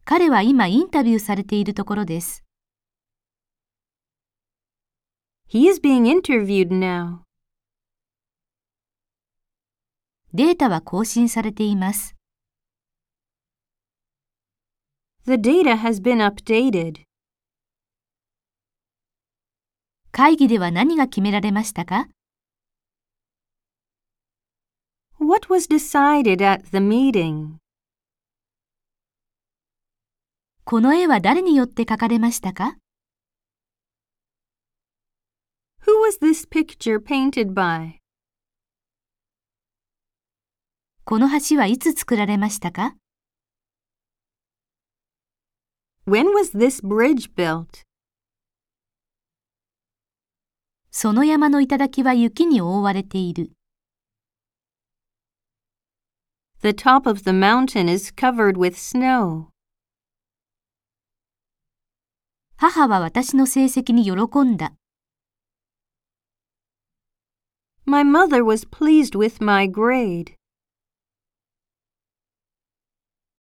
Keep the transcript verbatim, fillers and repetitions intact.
彼は今インタビューされているところです。 He is being interviewed now. データは更新されています。 The data has been updated. 会議では何が決められましたか？ What was decided at the meeting? この絵は誰によって描かれましたか？ Who was this picture painted by? この橋はいつ作られましたか？ When was this bridge built? その山の頂は雪に覆われている。 The top of the mountain is covered with snow. 母は私の成績に喜んだ。 My mother was pleased with my grade.